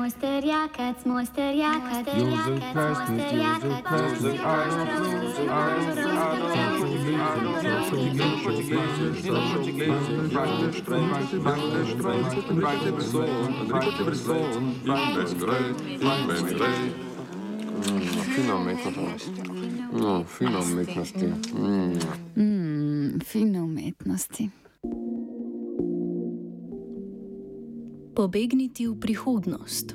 Fino umetnosti. No, fino umetnosti. Fino umetnosti. Pobegniti v prihodnost.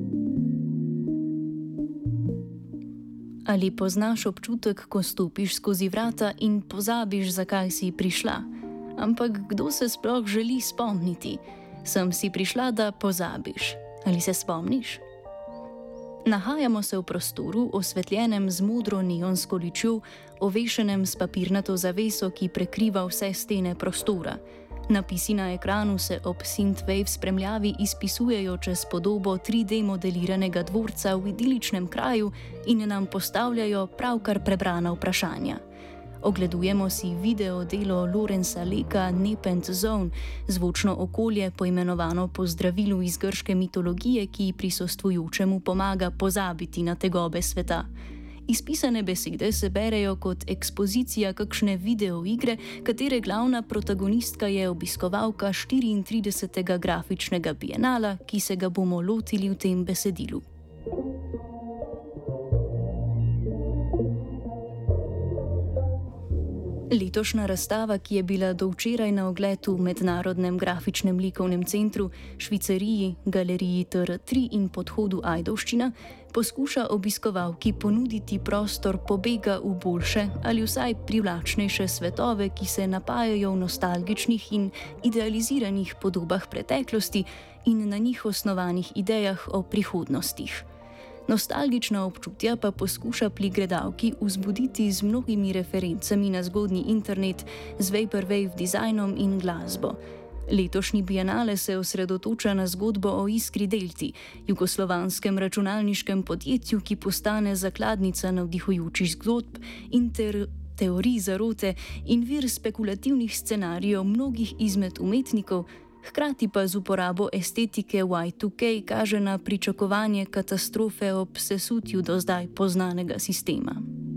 Ali poznaš občutek, ko stopiš skozi vrata in pozabiš, zakaj si prišla? Ampak kdo se sploh želi spomniti? Sem si prišla, da pozabiš. Ali se spomniš? Nahajamo se v prostoru, osvetljenem z modro neonsko lučjo, ovešenem s papirnato zaveso, ki prekriva vse stene prostora. Napisi na ekranu se ob synthwave spremljavi izpisujejo čez podobo 3D modeliranega dvorca v idiličnem kraju in nam postavljajo pravkar prebrana vprašanja. Ogledujemo si video delo Lawrencea Leka Nepenthe Zone, zvočno okolje poimenovano po zdravilu iz grške mitologije, ki prisostvujočemu pomaga pozabiti na tegobe sveta. Izpisane besede se berejo kot ekspozicija kakšne videoigre, katere glavna protagonistka je obiskovalka 34. grafičnega bienala, ki se ga bomo lotili v tem besedilu. Letošnja razstava, ki je bila do včeraj na ogled v Mednarodnem grafičnem likovnem centru, Švicariji, galeriji TR3 in podhodu Ajdovščina, poskuša obiskovalki ponuditi prostor pobega v boljše ali vsaj privlačnejše svetove, ki se napajajo v nostalgičnih in idealiziranih podobah preteklosti in na njih osnovanih idejah o prihodnostih. Nostalgična občutja pa poskuša pri gledalki vzbuditi z mnogimi referencami na zgodnji internet, z vaporwave dizajnom in glasbo. Letošnji bienale se osredotoča na zgodbo o Iskri Delti, jugoslovanskem računalniškem podjetju, ki postane zakladnica navdihujočih zgodb in teorij zarote in vir spekulativnih scenarijev mnogih izmed umetnikov, hkrati pa z uporabo estetike Y2K kaže na pričakovanje katastrofe ob sesutju do zdaj poznanega sistema.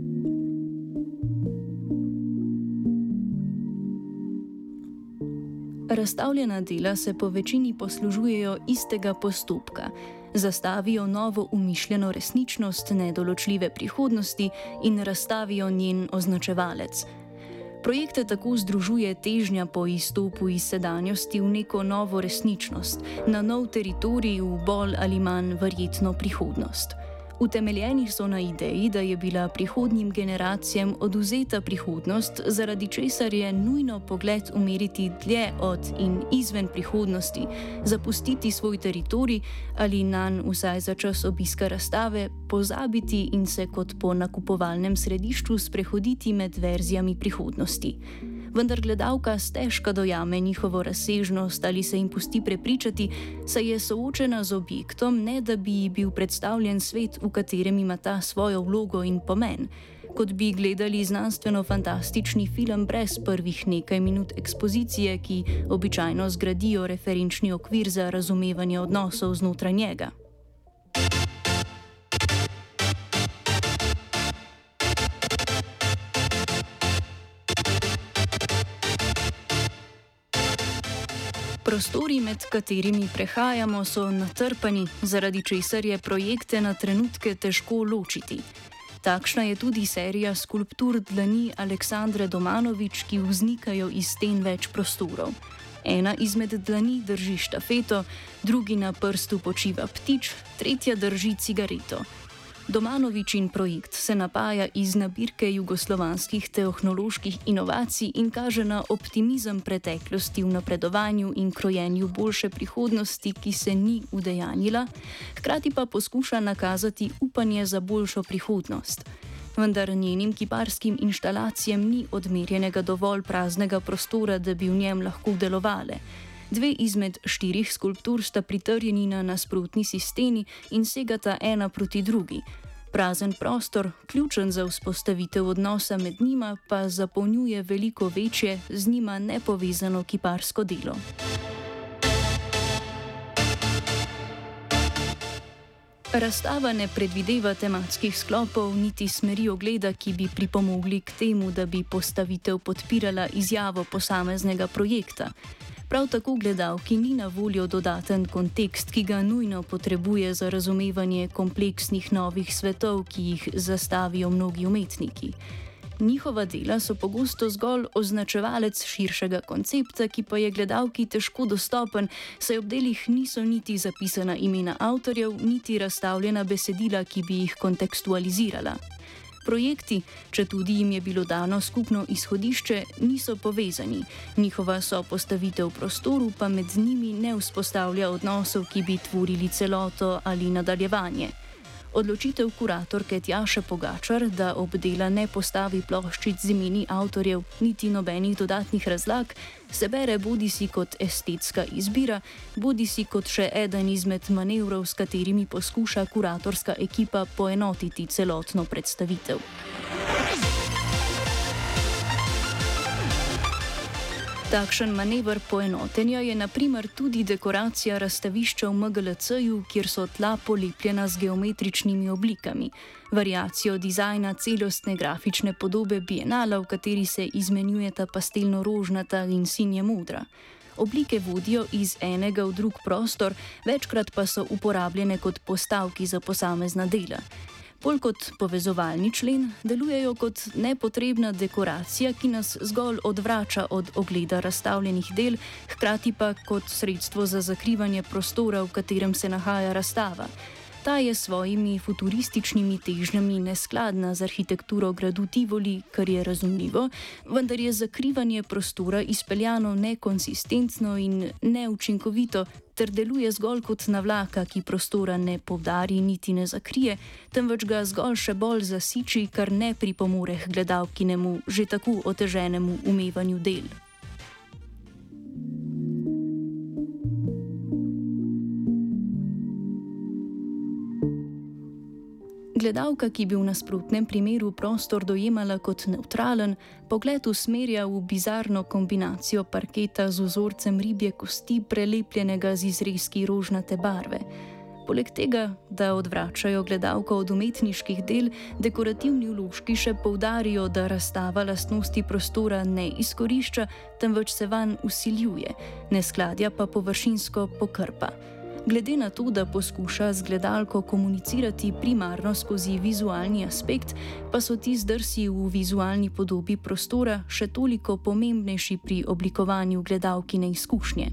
Razstavljena dela se po večini poslužujejo istega postopka. Zastavijo novo umišljeno resničnost nedoločljive prihodnosti in razstavijo njen označevalec. Projekte tako združuje težnja po izstopu iz sedanjosti v neko novo resničnost, na nov teritorij v bolj ali manj verjetno prihodnost. Utemeljeni so na ideji, da je bila prihodnjim generacijam odvzeta prihodnost, zaradi česar je nujno pogled umeriti dlje od in izven prihodnosti, zapustiti svoj teritorij ali nanj vsaj za čas obiska razstave, pozabiti in se kot po nakupovalnem središču sprehoditi med verzijami prihodnosti. Vendar gledalka stežka dojame njihovo razsežnost ali se jim pusti prepričati, saj je soočena z objektom, ne da bi ji bil predstavljen svet, v katerem ima ta svojo vlogo in pomen. Kot bi gledali znanstveno-fantastični film brez prvih nekaj minut ekspozicije, ki običajno zgradijo referenčni okvir za razumevanje odnosov znotraj njega. Prostori, med katerimi prehajamo, so natrpani, zaradi česar je projekte na trenutke težko ločiti. Takšna je tudi serija skulptur dlani Aleksandre Domanović, ki vznikajo iz sten več prostorov. Ena izmed dlani drži štafeto, drugi na prstu počiva ptič, tretja drži cigareto. Domanovićin projekt se napaja iz nabirke jugoslovanskih tehnoloških inovacij in kaže na optimizem preteklosti v napredovanju in krojenju boljše prihodnosti, ki se ni udejanjila, hkrati pa poskuša nakazati upanje za boljšo prihodnost. Vendar njenim kiparskim inštalacijam ni odmerjenega dovolj praznega prostora, da bi v njem lahko delovale. Dve izmed 4 skulptur sta pritrjeni na nasprotni steni in segata ena proti drugi. Prazen prostor, ključen za vzpostavitev odnosa med njima, pa zapolnjuje veliko večje, z njima nepovezano kiparsko delo. Razstava ne predvideva tematskih sklopov niti smeri ogleda, ki bi pripomogli k temu, da bi postavitev podpirala izjavo posameznega projekta. Prav tako gledalki ni na voljo dodaten kontekst, ki ga nujno potrebuje za razumevanje kompleksnih novih svetov, ki jih zastavijo mnogi umetniki. Njihova dela so pogosto zgolj označevalec širšega koncepta, ki pa je gledalki težko dostopen, saj ob delih niso niti zapisana imena avtorjev, niti razstavljena besedila, ki bi jih kontekstualizirala. Projekti, četudi jim je bilo dano skupno izhodišče, niso povezani. Njihova sopostavitev v prostoru pa med njimi ne vzpostavlja odnosov, ki bi tvorili celoto ali nadaljevanje. Odločitev kuratorke Tjaše Pogačar, da ob dela ne postavi ploščic z imeni avtorjev niti nobenih dodatnih razlag, se bere bodisi kot estetska izbira, bodisi kot še eden izmed manevrov, s katerimi poskuša kuratorska ekipa poenotiti celotno predstavitev. Takšen manever poenotenja je na primer tudi dekoracija razstavišča v MGLC-ju, kjer so tla polepljena z geometričnimi oblikami, variacijo dizajna celostne grafične podobe bienala, v kateri se izmenjujeta pastelno-rožnata in sinje-modra. Oblike vodijo iz enega v drug prostor, večkrat pa so uporabljene kot postavki za posamezna dela. Bolj kot povezovalni člen, delujejo kot nepotrebna dekoracija, ki nas zgolj odvrača od ogleda razstavljenih del, hkrati pa kot sredstvo za zakrivanje prostora, v katerem se nahaja razstava. Ta je s svojimi futurističnimi težnjami neskladna z arhitekturo gradu Tivoli, kar je razumljivo, vendar je zakrivanje prostora izpeljano nekonsistentno in neučinkovito, ter deluje zgolj kot navlaka, ki prostora ne poudari niti ne zakrije, temveč ga zgolj še bolj zasiči, kar ne pripomore k gledalkinemu, že tako oteženemu umevanju del. Gledalka, ki bi v nasprotnem primeru prostor dojemala kot nevtralen, pogled usmerja v bizarno kombinacijo parketa z vzorcem ribje kosti, prelepljenega z izrezki rožnate barve. Poleg tega, da odvračajo gledalko od umetniških del, dekorativni vložki še poudarijo, da razstava lastnosti prostora ne izkorišča, temveč se vanj vsiljuje, neskladja pa površinsko pokrpa. Glede na to, da poskuša z gledalko komunicirati primarno skozi vizualni aspekt, pa so ti zdrsi v vizualni podobi prostora še toliko pomembnejši pri oblikovanju gledalkine izkušnje.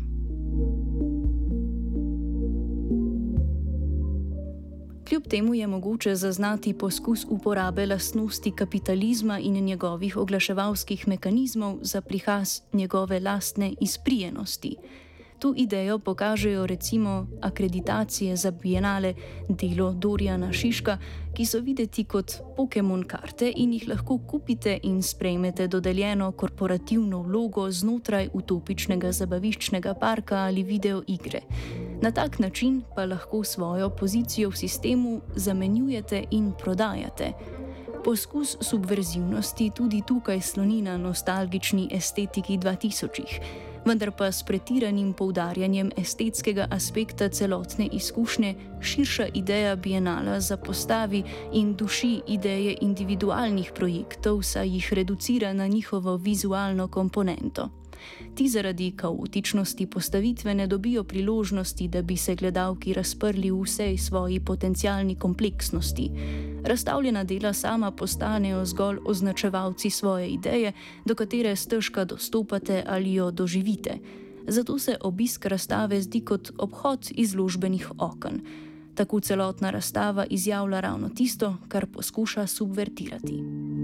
Kljub temu je mogoče zaznati poskus uporabe lastnosti kapitalizma in njegovih oglaševalskih mehanizmov za prikaz njegove lastne izprijenosti. Tu idejo pokažejo recimo akreditacije za bienale delo Dorijana Šiška, ki so videti kot Pokémon karte in jih lahko kupite in sprejmete dodeljeno korporativno vlogo znotraj utopičnega zabaviščnega parka ali video igre. Na tak način pa lahko svojo pozicijo v sistemu zamenjujete in prodajate. Poskus subverzivnosti tudi tukaj sloni na nostalgični estetiki 2000-ih. Vendar pa s pretiranim poudarjanjem estetskega aspekta celotne izkušnje širša ideja bienala zapostavi in duši ideje individualnih projektov, saj jih reducira na njihovo vizualno komponento. Ti zaradi kaotičnosti postavitve ne dobijo priložnosti, da bi se gledalki razprli v vsej svoji potencialni kompleksnosti. Razstavljena dela sama postanejo zgolj označevalci svoje ideje, do katere stežka dostopate ali jo doživite. Zato se obisk razstave zdi kot obhod izložbenih oken. Tako celotna razstava izjavlja ravno tisto, kar poskuša subvertirati.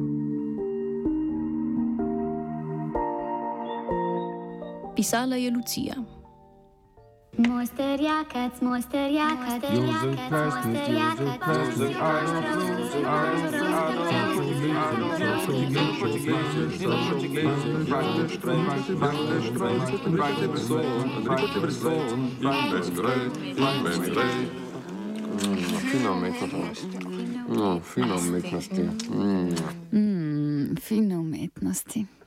Pisala je Lucija. Mojster Jakac, mojster Jakac, mojster Fina umetnost. No, fina umetnosti. Fine umetnosti.